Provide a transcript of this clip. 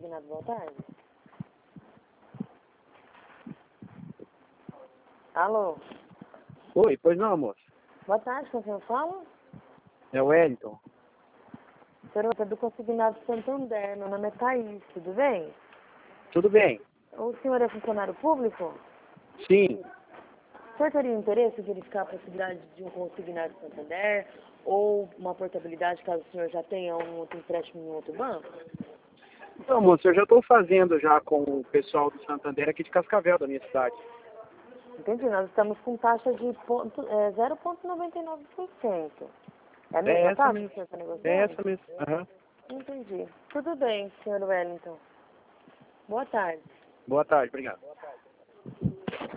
consignado, boa tarde. Alô? Oi, pois não, moço. Boa tarde, com quem eu falo? É o Wellington. Senhor, é do consignado Santander, meu nome é Thaís, tudo bem? Tudo bem? O senhor é funcionário público? Sim. O senhor teria interesse em verificar a possibilidade de um consignado Santander ou uma portabilidade caso o senhor já tenha um outro empréstimo em outro banco? Então, moço, eu já estou fazendo já com o pessoal do Santander aqui de Cascavel, da minha cidade. Entendi, nós estamos com taxa de 0,99%. É a É mesma essa taxa que o mesmo. senhor está negociando? É essa mesmo. Aham. Entendi. Tudo bem, senhor Wellington. Boa tarde. Boa tarde, obrigado.